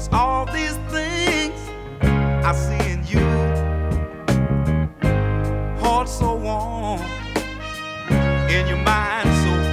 It's all these things I see in you. Heart so warm, in your mind so